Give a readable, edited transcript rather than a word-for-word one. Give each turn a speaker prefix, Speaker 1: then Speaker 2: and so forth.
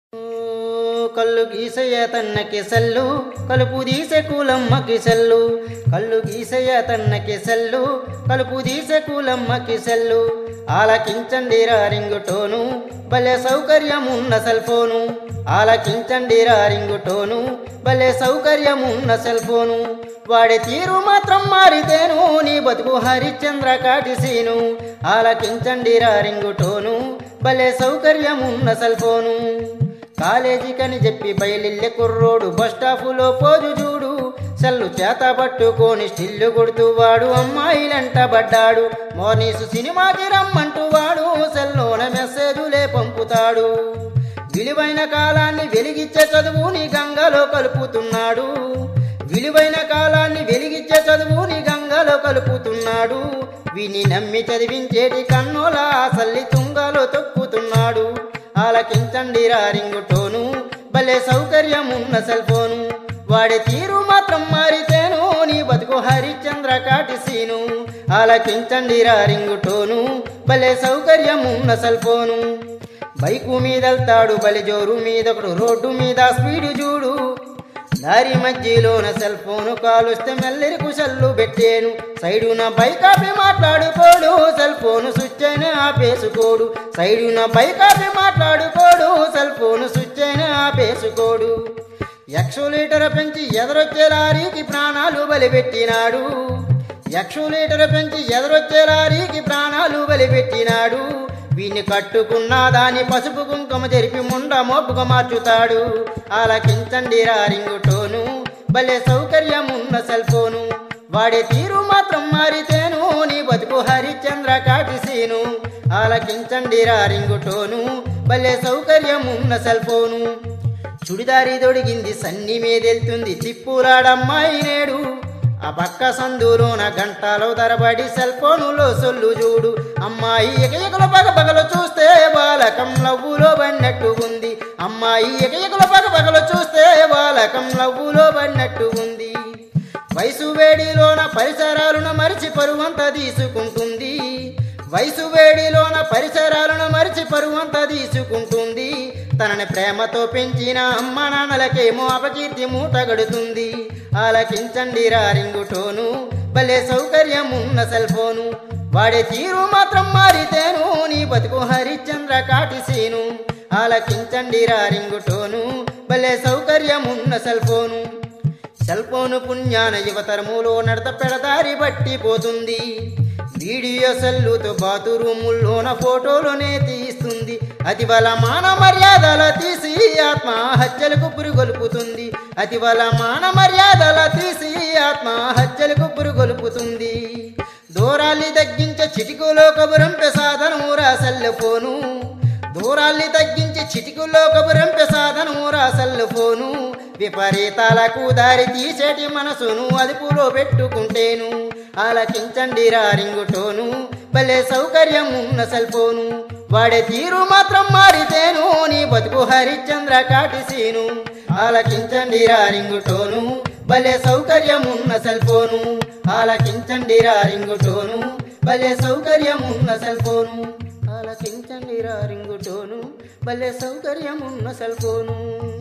Speaker 1: కళ్ళు గీసయ్య తన్నకి సెల్లు కలుపు దీసె కూలమ్మకి సెల్లు కళ్ళు గీసయ్య తన్నకి సెల్లు కలుపు దీసె కూలమ్మకి సెల్లు ఆలకించండిరా రింగుటోను భలే సౌకర్యమున్న సెల్ఫోను ఆలకించండిరా రింగుటోను భలే సౌకర్యమున్న సెల్ఫోను వాడే తీరు మాత్రం మారితేను నీ బతుకు హరిశ్చంద్ర కాటిసీను ఆలకించండిరా రింగుటోను భలే సౌకర్యమున్న సెల్ఫోను కాలేజీకని చెప్పి బయలిల్లె కుర్రోడు బస్టాపులో పోజు చూడు సెల్లు చేత పట్టుకొని స్టిల్లు కొడుతూ వాడు అమ్మాయిలంట పడ్డాడు మోనీసు సినిమాకి రమ్మంటూ వాడు సెల్లోన మెసేజులే పంపుతాడు విలువైన కాలాన్ని వెలిగిచ్చే చదువుని గంగలో కలుపుతున్నాడు విలువైన కాలాన్ని వెలిగిచ్చే చదువుని గంగలో కలుపుతున్నాడు విని నమ్మి చదివించేటి కన్నుల ఆసల్లి తుంగలో తొక్కుతున్నాడు ఆలకించండిరా రింగుటోను భలే సౌకర్యమున్న సెల్ఫోను వాడే తీరు మాత్రం మారితేను నీ బతుకు హరిశ్చంద్ర కాటిసీను ఆలకించండిరా రింగుటోను భలే సౌకర్యమున్న సెల్ఫోను బైకు మీదెళ్తాడు బలి జోరు మీదొకడు రోడ్డు మీద స్పీడు చూడు దారి మధ్యలోన సెల్ ఫోను కాలుస్తే మెల్లెరికి సెల్లు పెట్టేను సైడున బైక్ ఆపి మాట్లాడుకోడు సెల్ ఫోను స్విచ్ అయినా ఆపేసుకోడు సైడున బైక్ ఆపి మాట్లాడుకోడు సెల్ ఫోను స్విచ్ అయినా ఆపేసుకోడు ఎక్సోలీటర్ పెంచి ఎదరొచ్చే లారీకి ప్రాణాలు బలిపెట్టినాడు ఎక్సోలీటర్ పెంచి ఎదరొచ్చే లారీకి ప్రాణాలు బలిపెట్టినాడు వీని కట్టుకున్న దాని పసుపు కుంకుమ జరిపి ముండ మోపుగా మార్చుతాడు ఆలకించండిరా రింగుటోను భలే సౌకర్యమున్న సెల్ఫోను వాడే తీరు మాత్రం మారితేను నీ బతుకు హరిశ్చంద్ర కాటిసీను ఆలకించండిరా రింగుటోను భలే సౌకర్యమున్న సెల్ఫోను చుడిదారి దొడిగింది సన్ని మీదెళ్తుంది తిప్పులాడమ్మాయి నేడు ఆ పక్క సందులోన గంటలో తరబడి సెల్ ఫోనులో సొల్లు చూడు అమ్మాయి ఎకఎకల పగపగలు చూస్తే బాలకం లవ్వులో పడినట్టు ఉంది అమ్మాయి ఎకఎకల పగపగలు చూస్తే బాలకం లవ్వులో పడినట్టు ఉంది వయసు వేడిలోన పరిసరాలను మరిచి పరువంత తీసుకుంటుంది వయసు వేడిలోన పరిసరాలను మరిచి పరువంత తీసుకుంటుంది తనని ప్రేమతో పెంచిన అమ్మ నాన్నలకేమో అపకీర్తి మూటగడుతుంది ఆలకించండిరా రింగుటోను భలే సౌకర్యమున్న సెల్ఫోను వాడే తీరు మాత్రం మారితేను నీ బతుకు హరిశ్చంద్ర కాటిసీను ఆలకించండిరా రింగుటోను భలే సౌకర్యమున్న సెల్ఫోను సెల్ఫోను పుణ్యాన యువతరములో నడత పెడదారి బట్టిపోతుంది వీడియో సెల్లుతో బాతురూముల్లోన ఫోటోలోనే తీస్తుంది అతి బల మాన మర్యాదల తీసి ఆత్మహత్యలకు పురుగొల్పుతుంది అతి బల మాన మర్యాదల తీసి ఆత్మహత్యలకు పురుగొల్పుతుంది దూరాల్ని తగ్గించే చిటికులో కబురంపె సాధనమురా సెల్ఫోను దూరాల్ని తగ్గించి చిటికులో కబురంపె సాధనమురా సెల్ఫోను విపరీతాలకు దారి తీసేటి మనసును అదుపులో పెట్టుకుంటేను ఆలకించండిరా రింగుటోను భలే సౌకర్యమున్న సెల్ఫోను వాడే తీరు మాత్రం మారితేను నీ బతుకు హరిశ్చంద్ర కాటిసీను ఆలకించండిరా రింగుటోను భలే సౌకర్యమున్న సెల్ఫోను ఆలకించండిరా రింగుటోను భలే సౌకర్యమున్న సెల్ఫోను ఆలకించండిరా రింగుటోను భలే సౌకర్యమున్న సెల్ఫోను